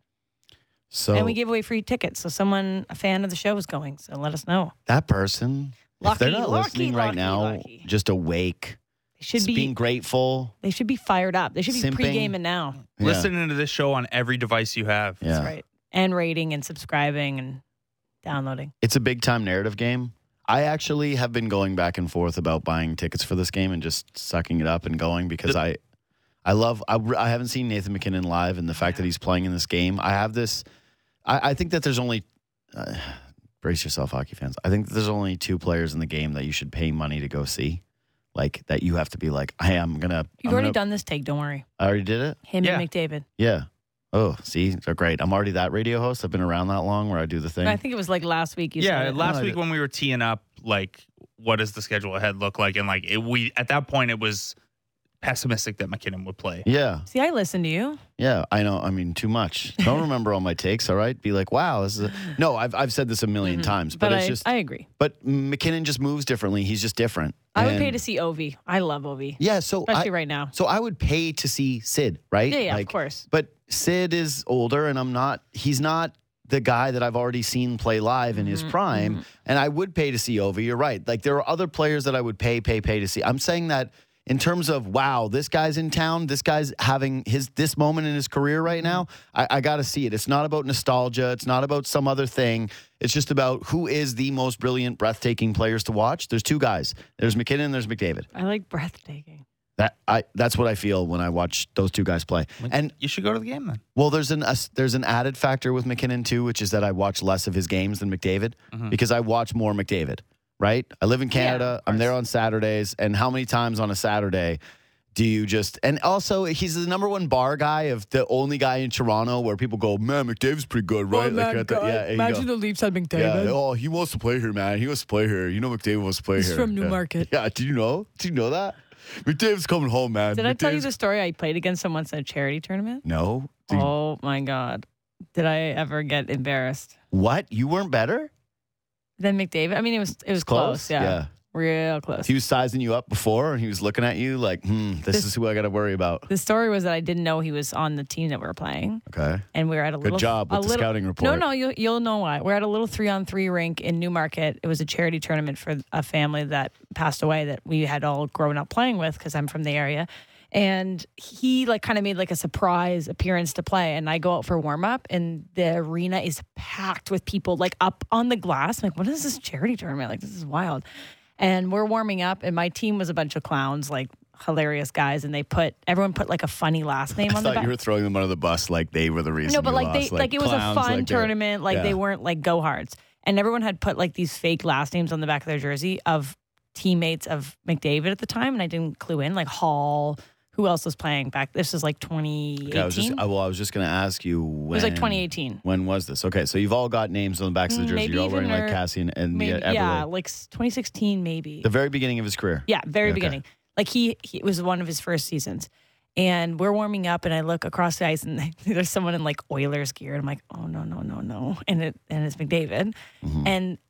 So And we give away free tickets, so someone, a fan of the show, is going. So let us know. that person, if they're Lucky, not lucky, listening right lucky, now, lucky. just awake, They should be being grateful. They should be fired up. They should be Simping. pre-gaming now. Yeah. Listening to this show on every device you have. Yeah. That's right. And rating and subscribing and downloading. It's a big time narrative game. I actually have been going back and forth about buying tickets for this game and just sucking it up and going because The- I, I love. I, I haven't seen Nathan McKinnon live, and the fact that he's playing in this game, I have this. I, I think that there's only. Uh, brace yourself, hockey fans. I think that there's only two players in the game that you should pay money to go see, like that. You have to be like, hey, I'm gonna. You've I'm already gonna- done this take. Don't worry. I already did it. Him Yeah. and McDavid. Yeah. Oh, see, they're great. I'm already that radio host. I've been around that long where I do the thing. I think it was like last week. You Yeah, said it. last No, I week did- when we were teeing up, like, what does the schedule ahead look like? And like, it, we at that point, it was pessimistic that McKinnon would play. Yeah. See, I listened to you. Yeah, I know. I mean, too much. Don't remember all my takes. All right, be like, wow, this is. A... No, I've I've said this a 1000000 times, but, But it's I, just. I agree. But McKinnon just moves differently. He's just different. I would And- pay to see Ovi. I love Ovi. Yeah, so Especially I, right now. So I would pay to see Sid, right? Yeah, yeah, Like, of course. But Sid is older, and I'm not. He's not the guy that I've already seen play live in Mm-hmm, his prime, and I would pay to see Ovi. You're right. Like there are other players that I would pay, pay, pay to see. I'm saying that. In terms of, wow, this guy's in town, this guy's having his this moment in his career right now, I, I got to see it. It's not about nostalgia. It's not about some other thing. It's just about who is the most brilliant, breathtaking players to watch. There's two guys. There's McKinnon and there's McDavid. I like breathtaking. That I that's what I feel when I watch those two guys play. And You should go to the game then. well, there's an a, there's an added factor with McKinnon too, which is that I watch less of his games than McDavid because I watch more McDavid. Right? I live in Canada. of I'm there course. on Saturdays, and how many times on a Saturday do you just? And also, he's the number one bar guy of the only guy in Toronto where people go, man, McDavid's pretty good, right? Like, at the- yeah, there you go. the Leafs had Yeah, McDavid. oh, he wants to play here, man. He wants to play here. You know, McDavid wants to play He's here. from Yeah. Newmarket. Yeah, do you know? Do you know that? McDavid's coming home, man. Did I tell you McDavid's- the story? I played against him once in a charity tournament. No. Do you- Oh my God. Did I ever get embarrassed? What? You weren't better? Then McDavid. I mean, it was it was close. Yeah. Real close. He was sizing you up before, and he was looking at you like, hmm, this, This- is who I got to worry about. The story was that I didn't know he was on the team that we were playing, Okay. and we were at a Good little. job a with the little- scouting No, report. no, you'll you'll know why. We're at a little three on three rink in Newmarket. It was a charity tournament for a family that passed away that we had all grown up playing with because I'm from the area, and he like kind of made like a surprise appearance to play, and I go out for warm up, and the arena is packed with people like up on the glass. I'm like, what is this charity tournament? Like, this is wild. And we're warming up, and my team was a bunch of clowns, like hilarious guys, and they put everyone put like a funny last name I on the thought back. you were throwing them under the bus like they were the reason. No, but you like they lost. like, it was a clowns, fun like they're- tournament. Like yeah. they weren't like go hards, and everyone had put like these fake last names on the back of their jersey of teammates of McDavid at the time, and I didn't clue in like Hall. Who else was playing back? This was like twenty eighteen. Okay, I was just, I, well, I was just going to ask you when. It was like twenty eighteen. When was this? Okay, so you've all got names on the backs of the jersey. Maybe You're all even wearing like or- Cassian and Maybe, the yeah, Everly. like twenty sixteen, maybe. The very beginning of his career. Yeah, very Okay. beginning. Like he, he it was one of his first seasons. And we're warming up, and I look across the ice, and there's someone in like Oilers gear, and I'm like, oh no, no, no, no, and it and it's McDavid, Mm-hmm. and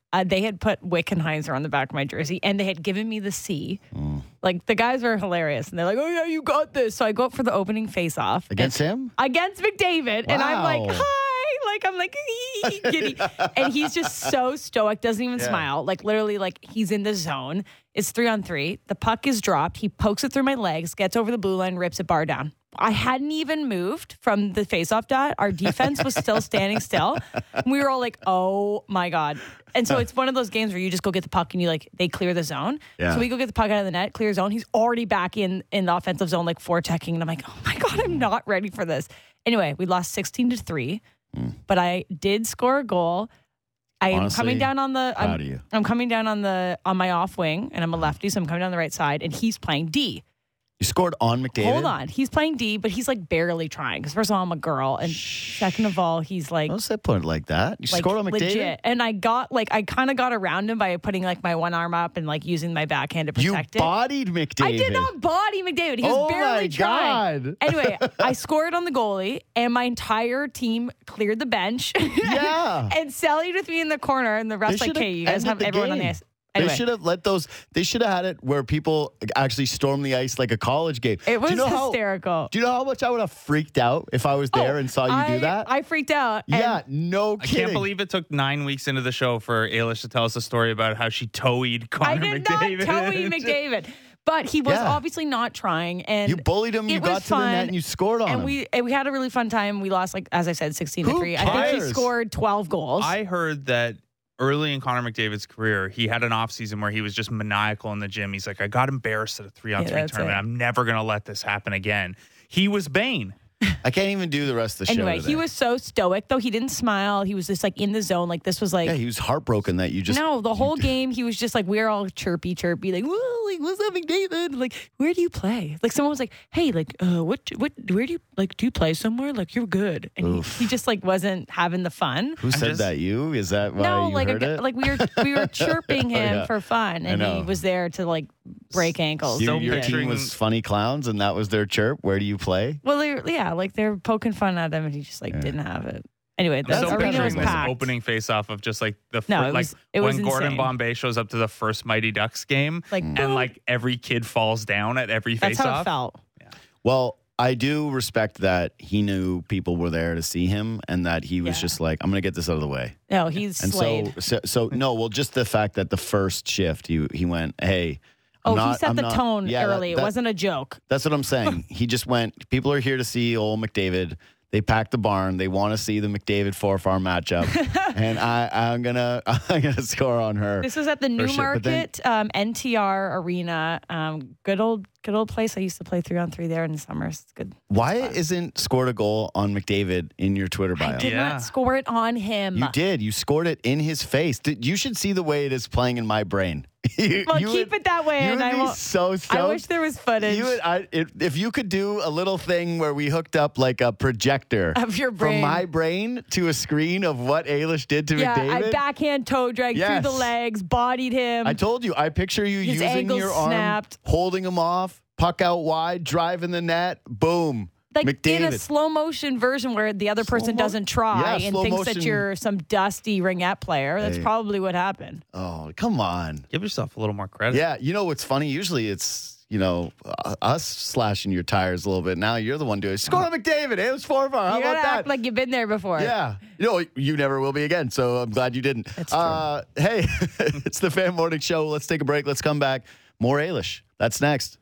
uh, they had put Wickenheiser on the back of my jersey, and they had given me the C. Mm. Like, the guys were hilarious, and they're like, oh, yeah, you got this. So I go up for the opening face-off. Against him? Against McDavid. Wow. And I'm like, hi. Like, I'm like, giddy. And he's just so stoic, doesn't even yeah. smile. Like, literally, like, he's in the zone. It's three on three. The puck is dropped. He pokes it through my legs, gets over the blue line, rips it bar down. I hadn't even moved from the faceoff dot. Our defense was still standing still. We were all like, oh my God. And so it's one of those games where you just go get the puck and you like, they clear the zone. Yeah. So we go get the puck out of the net, clear zone. He's already back in, in the offensive zone, like forechecking. And I'm like, oh my God, I'm not ready for this. Anyway, we lost sixteen to three, mm. but I did score a goal. I am Honestly, coming down on the, I'm, proud of you. I'm coming down on the, on my off wing, and I'm a lefty. So I'm coming down the right side, and he's playing D. You scored on McDavid? Hold on. He's playing D, but he's like barely trying. Because first of all, I'm a girl. And second of all, he's like... Don't say point like that. You like, scored on McDavid? Legit. And I got like, I kind of got around him by putting like my one arm up and like using my backhand to protect you it. You bodied McDavid. I did not body McDavid. He was oh barely my trying. God. Anyway, I scored on the goalie and my entire team cleared the bench. Yeah. And sallied with me in the corner and the rest like, hey, you guys have everyone game. on the ice. Anyway. They should have let those. They should have had it where people actually storm the ice like a college game. It was do you know hysterical. How, do you know how much I would have freaked out if I was there oh, and saw you I, do that? I freaked out. Yeah, no kidding. I can't believe it took nine weeks into the show for Ailish to tell us a story about how she toe-eyed Connor I did McDavid. not toe-eed McDavid. But he was Yeah. obviously not trying, and You bullied him. You it got was to the fun, net and you scored on and him. we and we had a really fun time. We lost, like as I said, sixteen to Who three. I think he cares? scored twelve goals. I heard that early in Connor McDavid's career, he had an offseason where he was just maniacal in the gym. He's like, I got embarrassed at a three-on-three Yeah, that's tournament. it. I'm never going to let this happen again. He was Bane. I can't even do the rest of the anyway, show. he was so stoic, though. He didn't smile. He was just like in the zone. Like this was like Yeah, he was heartbroken that you just. no, the whole game he was just like, we're all chirpy, chirpy, like, whoa, like what's up, McDavid? Like, where do you play? Like someone was like, hey, like, uh, what, what, where do you like? Do you play somewhere? Like you're good, and he, he just like wasn't having the fun. Who said just- that? You? Is that why No, you like heard a, it? like we were we were chirping him Yeah. for fun, and I know. he was there to like break ankles. You- So your team picturing- was funny clowns, and that was their chirp. Where do you play? Well, they, yeah, like they're poking fun at him, and he just like Yeah. didn't have it. Anyway, the I'm so arena was picturing this packed. opening face-off of just like the No, fir- it like was- it was when Gordon insane. Bombay shows up to the first Mighty Ducks game, Like, and boom. like every kid falls down at every That's how it face-off. felt. Well, I do respect that he knew people were there to see him, and that he was Yeah. just like, "I'm going to get this out of the way." No, he's And slayed. so, so, so, no. Well, just the fact that the first shift, he he went, "Hey." I'm oh, not, he set I'm the not- tone yeah, that- early. that- it wasn't a joke. That's what I'm saying. He just went, people are here to see old McDavid. They packed the barn. They want to see the McDavid four-farm matchup, and I, I'm gonna, I'm gonna score on her. This was at the For sure, but then- Newmarket um, N T R Arena. Um, good old, good old place. I used to play three on three there in the summers. It's good. Why isn't scored a goal on McDavid in your Twitter bio? I did Yeah. not score it on him. You did. You scored it in his face. Did- You should see the way it is playing in my brain. You- Well, you keep would- it that way, You and would I be won't. so stoked. I wish there was footage You would, I, if, if you could do a little thing where we hooked up like a projector of your brain. from my brain to a screen of what Ailish did to yeah, McDavid. I backhand toe dragged Yes. through the legs, bodied him. I told you, I picture you His using ankles your arm, snapped. holding him off, puck out wide, driving the net, boom. like in a McDavid. slow motion version where the other person mo- doesn't try Yeah, and slow thinks that motion. you're some dusty ringette player. That's Hey. probably what happened. Oh, come on. Give yourself a little more credit. Yeah, you know what's funny? Usually it's, you know, uh, us slashing your tires a little bit. Now you're the one doing it. Score on McDavid. It was four far. How you about gotta that? act like you've been there before. Yeah. You know, you never will be again, so I'm glad you didn't. That's true. Uh, hey, it's the Fan Morning Show. Let's take a break. Let's come back. More Ailish. That's next.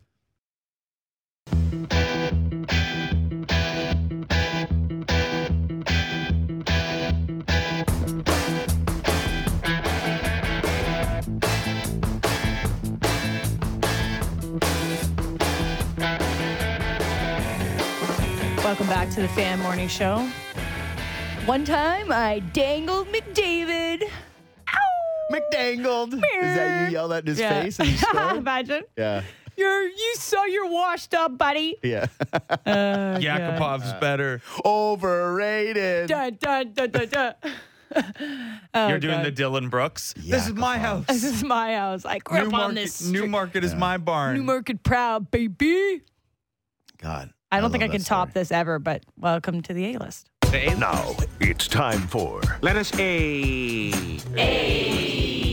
Welcome back to the Fan Morning Show. One time I dangled McDavid. Ow! McDangled. Is that you yelled at in his Yeah. face and he scored? Imagine. Yeah. You're you so you're washed up, buddy. Yeah. Uh, Yakupov's better. Overrated. Dun, dun, dun, dun, dun. Oh, You're doing God. the Dylan Brooks. This is my house. This is my house. I grew up on Newmarket, this. Newmarket is my barn. Newmarket proud, baby. God. I don't think I love can that top story. this ever, but welcome to the A-list. The A- Now it's time for Let us A.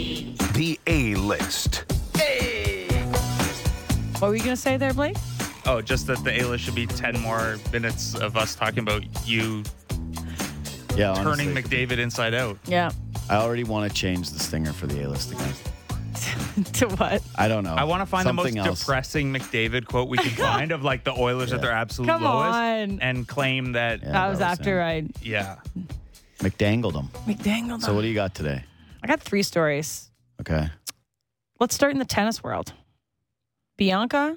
A-List. What were you going to say there, Blake? Oh, just that the A-List should be ten more minutes of us talking about you Yeah, turning honestly, McDavid inside out. Yeah. I already want to change the stinger for the A-List again. To what? I don't know. I want to find Something the most else. depressing McDavid quote we can find of like the Oilers at their absolute Come lowest on. and claim that, Yeah, that was that was after him. I yeah. McDangled them. McDangled. So what do you got today? I got three stories. Okay. Let's start in the tennis world. Bianca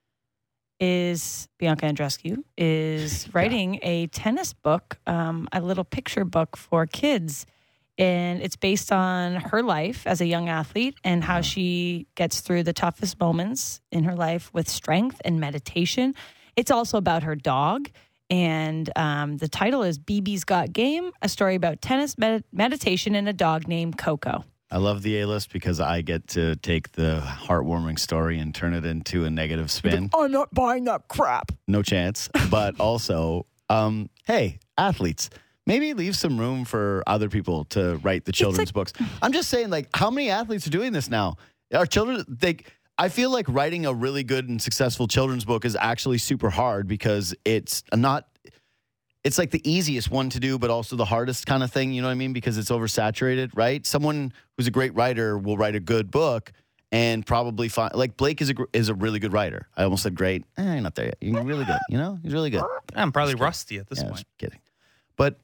is Bianca Andreescu is writing a tennis book, um, a little picture book for kids. And it's based on her life as a young athlete and how she gets through the toughest moments in her life with strength and meditation. It's also about her dog. And um, the title is B B's Got Game, a story about tennis, med- meditation, and a dog named Coco. I love the A-List because I get to take the heartwarming story and turn it into a negative spin. I'm not buying that crap. No chance. But also, um, hey, athletes, maybe leave some room for other people to write the children's like- books. I'm just saying, like, how many athletes are doing this now? Our children, they, I feel like writing a really good and successful children's book is actually super hard because it's not, it's like the easiest one to do, but also the hardest kind of thing. You know what I mean? Because it's oversaturated, right? Someone who's a great writer will write a good book and probably find, like Blake is a, gr- is a really good writer. I almost said great. Eh, you're not there yet. You're really good. You know, he's really good. I'm probably rusty at this Yeah, point. just kidding. But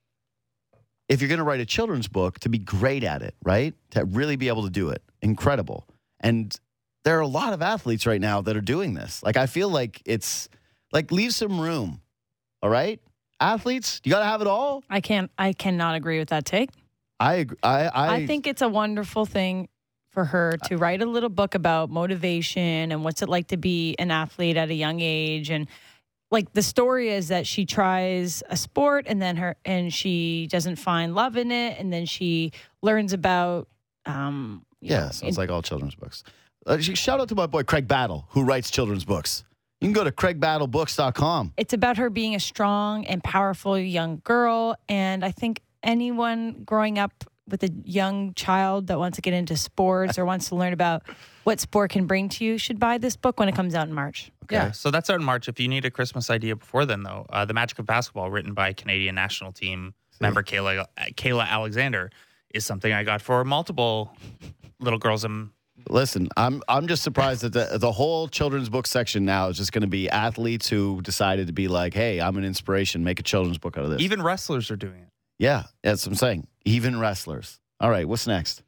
if you're going to write a children's book, to be great at it, right? To really be able to do it, incredible. And there are a lot of athletes right now that are doing this. Like, I feel like it's like leave some room. All right, athletes, you got to have it all. I can't. I cannot agree with that take. I agree. I I, I think it's a wonderful thing for her to write a little book about motivation and what's it like to be an athlete at a young age. And like the story is that she tries a sport and then her and she doesn't find love in it, and then she learns about. Um, you yeah, know, sounds like all children's books. Uh, shout out to my boy Craig Battle, who writes children's books. You can go to craig battle books dot com. It's about her being a strong and powerful young girl. And I think anyone growing up with a young child that wants to get into sports or wants to learn about what sport can bring to you should buy this book when it comes out in March. Yeah, so that's out in March. If you need a Christmas idea before then, though, uh, The Magic of Basketball, written by Canadian national team member Kayla, Kayla Alexander, is something I got for multiple little girls in. Listen, I'm I'm just surprised that the the whole children's book section now is just going to be athletes who decided to be like, hey, I'm an inspiration, make a children's book out of this. Even wrestlers are doing it. Yeah, that's what I'm saying. Even wrestlers. All right, what's next?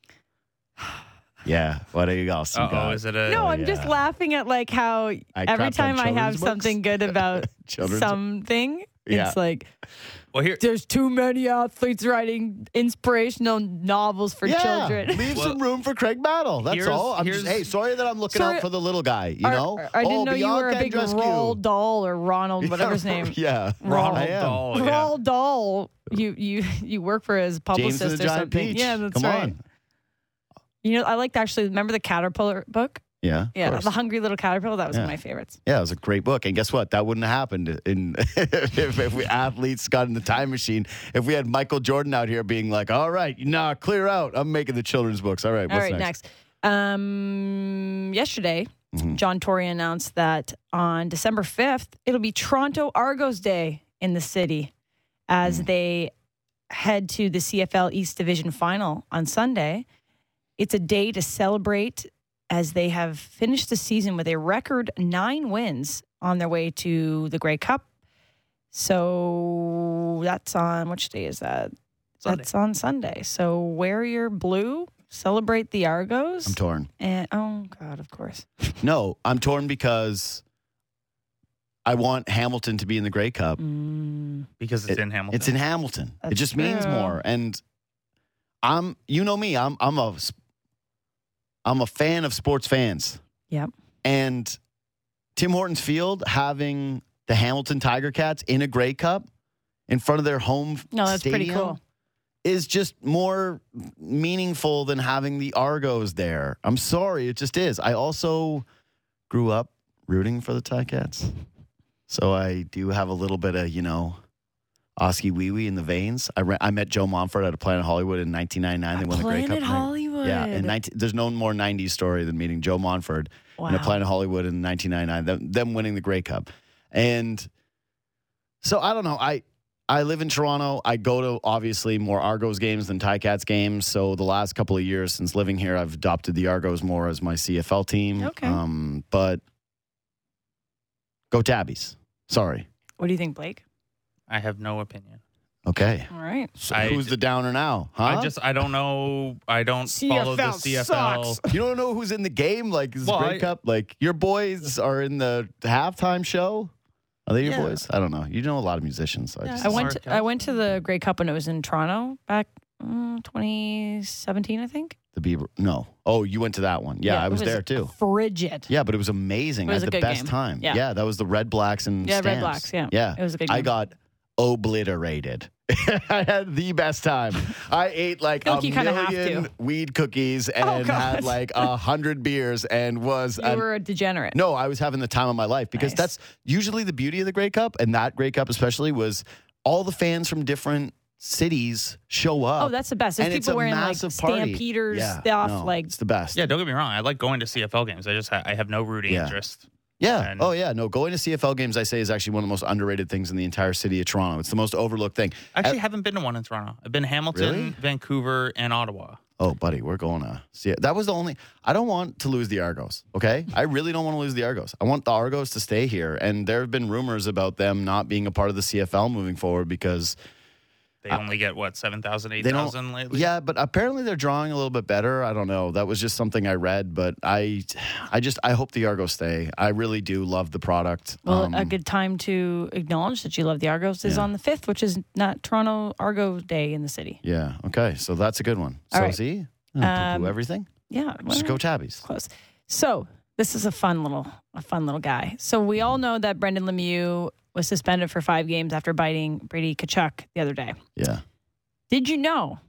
Yeah, what do you else? you Uh-oh, got? is it a... No, I'm yeah. just laughing at like how every crapped time on I have children's books? something good about Children's- something, Yeah. it's like Well, here, there's too many athletes writing inspirational novels for yeah, children. leave Well, some room for Craig Battle. That's here's- all. I'm just, here's- hey, sorry that I'm looking Sorry, out for the little guy. You Or- know, or I didn't oh, know you were a Bianca big Andreescu. Roald Dahl or Ronald, whatever his name. Yeah, Ronald I am. Dahl, yeah. Roald Dahl. You you you work for his James publicist and or the Giant something. Peach. Yeah, that's Come right. on. You know, I liked actually. Remember the Caterpillar book? Yeah, of Yeah, course. the Hungry Little Caterpillar. That was Yeah. one of my favorites. Yeah, it was a great book. And guess what? That wouldn't have happened in if, if we athletes got in the time machine. If we had Michael Jordan out here being like, all right, nah, clear out. I'm making the children's books. All right, what's All right, next? next. Um, yesterday, Mhm. John Tory announced that on December fifth, it'll be Toronto Argos Day in the city as Mm. they head to the C F L East Division Final on Sunday. It's a day to celebrate as they have finished the season with a record nine wins on their way to the Grey Cup. So that's on, which day is that? Sunday. That's on Sunday. So wear your blue, celebrate the Argos. I'm torn. And oh God, of course. No, I'm torn because I want Hamilton to be in the Grey Cup. Mm, because it's It- in Hamilton. It's in Hamilton. it That's just means true. more. And I'm, you know me, I'm, I'm a, I'm a fan of sports fans. Yep. And Tim Hortons Field having the Hamilton Tiger Cats in a Grey Cup in front of their home No, that's pretty stadium cool. is just more meaningful than having the Argos there. I'm sorry, it just is. I also grew up rooting for the Ticats. So I do have a little bit of, you know, Oskee Wee Wee in the veins. I, re- I met Joe Montfort at a Planet Hollywood in nineteen ninety-nine. They won the Grey Cup. Planet and I- Hollywood. Hollywood. Yeah, in nineteen, there's no more nineties story than meeting Joe Monfort and Wow. applying to Hollywood in nineteen ninety-nine, them, them winning the Grey Cup. And so I don't know. I I live in Toronto. I go to obviously more Argos games than Ticats games. So the last couple of years since living here, I've adopted the Argos more as my C F L team. Okay. Um, but go Tabbies. Sorry. What do you think, Blake? I have no opinion. Okay. All right. So I- who's the downer now? Huh? I just I don't know. I don't follow the C F L. sucks. You don't know who's in the game? Like, this Well, Grey I- Cup? Like, your boys are in the halftime show? Are they your Yeah. boys? I don't know. You know a lot of musicians. So I I just, went. Mark To, I went to the Grey Cup when it was in Toronto back mm, twenty seventeen, I think. the Bieber. No. Oh, you went to that one. Yeah, I it was, there too. Frigid. Yeah, but it was amazing. It was I a had the good best game. time. Yeah. that was the Red Blacks and Yeah, Red Stamps. Blacks, yeah. Yeah. It was a good I game. got obliterated. I had the best time. I ate like feel a like you kinda have million to. weed cookies and Oh, God. had like a hundred beers and was You an- were a degenerate. No, I was having the time of my life because Nice. that's usually the beauty of the Grey Cup, and that Grey Cup especially was all the fans from different cities show up. Oh, that's the best. There's and it's people a wearing like massive party. Stampeders Yeah, stuff. no, like it's the best. Yeah, don't get me wrong. I like going to C F L games. I just ha- I have no rooting Yeah. interest. Yeah. And- oh, yeah. No, going to C F L games, I say, is actually one of the most underrated things in the entire city of Toronto. It's the most overlooked thing. Actually, Uh, haven't been to one in Toronto. I've been Hamilton, Really? Vancouver, and Ottawa. oh, buddy, we're going to see it. That was the only. I don't want to lose the Argos. Okay, I really don't want to lose the Argos. I want the Argos to stay here. And there have been rumors about them not being a part of the C F L moving forward because They only get what seven thousand, eight they don't. thousand lately. Yeah, but apparently they're drawing a little bit better. I don't know. That was just something I read, but I, I just I hope the Argos stay. I really do love the product. well, Um, a good time to acknowledge that you love the Argos is Yeah. on the fifth, which is not Toronto Argo Day in the city. Yeah. Okay. So that's a good one. All so right. see, oh, Um, poo-poo everything. Yeah. Just well, go Tabbies. close. So this is a fun little, a fun little guy. So we all know that Brendan Lemieux was suspended for five games after biting Brady Tkachuk the other day. Yeah. Did you know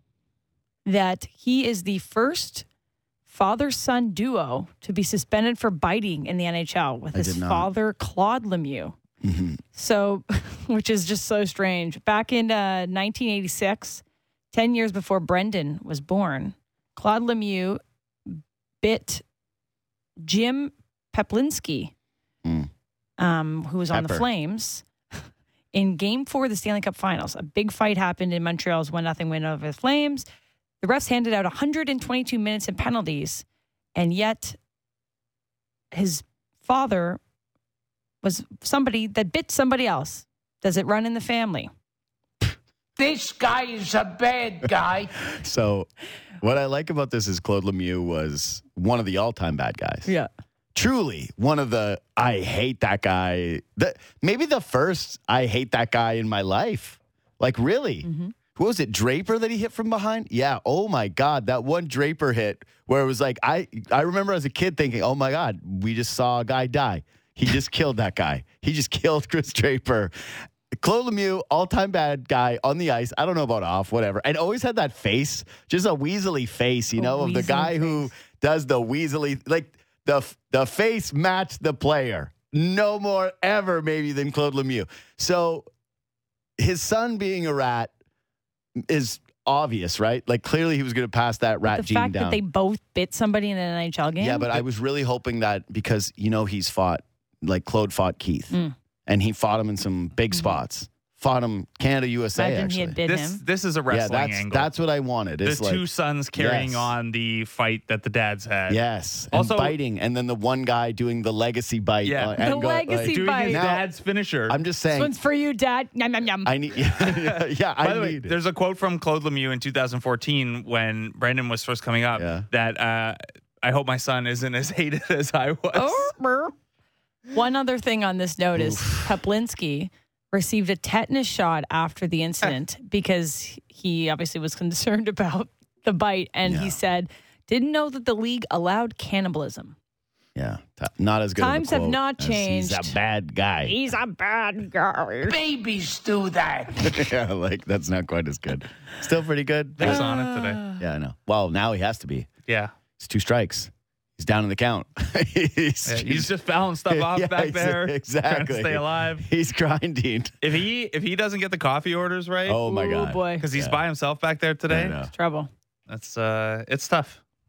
that he is the first father-son duo to be suspended for biting in the N H L with I his did not. father, Claude Lemieux? hmm So, which is just so strange. Back in uh, nineteen eighty-six, ten years before Brendan was born, Claude Lemieux bit Jim Peplinski, Mm. um, who was on the Pepper. Flames, in Game Four of the Stanley Cup Finals. A big fight happened in Montreal's one nothing win over the Flames. The refs handed out one hundred twenty-two minutes in penalties, and yet his father was somebody that bit somebody else. Does it run in the family? This guy is a bad guy. So, what I like about this is Claude Lemieux was one of the all-time bad guys. Yeah. Truly, one of the I hate that guy. The, maybe the first I hate that guy in my life. Like really. Who was it? Draper that he hit from behind? Yeah. Oh my God. That one Draper hit where it was like, I, I remember as a kid thinking, oh my God, we just saw a guy die. He just killed that guy. He just killed Chris Draper. Claude Lemieux, all-time bad guy on the ice. I don't know about off, whatever. And always had that face, just a weaselly face, you A know, of the weaselly guy who face. does the weaselly, like the the face matched the player. No more ever maybe than Claude Lemieux. So his son being a rat is obvious, right? Like clearly he was going to pass that rat The gene fact down. that they both bit somebody in an N H L game. Yeah, but I was really hoping that because, you know, he's fought, like Claude fought Keith, Mm. and he fought him in some big spots. Fought him Canada, U S A, imagine actually. he had bit This him. this is a yeah, wrestling that's, angle. that's what I wanted. the It's like, two sons carrying Yes. on the fight that the dads had. yes, and Also- biting, and then the one guy doing the legacy bite. Yeah. uh, and The go- like- legacy Doing bite. his Now- dad's finisher. I'm just This saying, one's for you, Dad. Yum, yum, yum. I need, yeah, yeah By I the way, need it. there's a quote from Claude Lemieux in two thousand fourteen when Brandon was first coming up Yeah. that uh, I hope my son isn't as hated as I was. Oh, brr. One other thing on this note is Peplinski received a tetanus shot after the incident because he obviously was concerned about the bite. And Yeah. he said, didn't know that the league allowed cannibalism. yeah, t- not as good. Times of a have quote not as He's changed. a bad guy. He's a bad guy. Babies do that. yeah, like that's not quite as good. Still pretty good. He was on it today. Yeah, I know. Well, now he has to be. Yeah. It's two strikes. He's down in the count. he's, Yeah, he's just fouling stuff off Yeah, back ex- there. Exactly. Trying to stay alive. He's grinding. If he if he doesn't get the coffee orders right, Oh my Ooh, God. boy. because he's Yeah. by himself back there I today, know. Trouble. that's uh it's tough.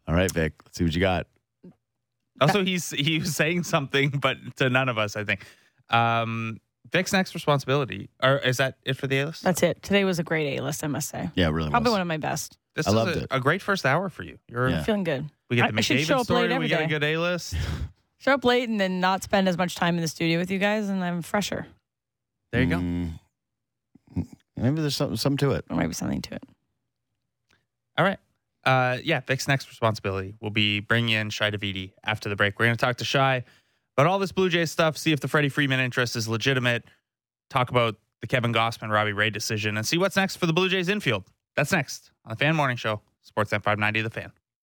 All right, Vic. Let's see what you got. Also, he's he was saying something, but to none of us, I think. Um, Vic's next responsibility, or is that it for the A-list? That's it. Today was a great A-list, I must say. Yeah, it really Probably was. one of my best. This I is loved a, it. a great first hour for you. You're Yeah. Feeling good. We get the I- I should show McDavid up late story. every We got a day. good A-list. Show up late and then not spend as much time in the studio with you guys, and I'm fresher. There you go. Mm, maybe there's something, something to it. There might be something to it. All right. Uh, yeah, Vic's next responsibility will be bringing in Shai Davidi after the break. We're going to talk to Shai about all this Blue Jays stuff, see if the Freddie Freeman interest is legitimate, talk about the Kevin Gausman, Robbie Ray decision, and see what's next for the Blue Jays infield. That's next on the Fan Morning Show, Sportsnet five ninety, The Fan.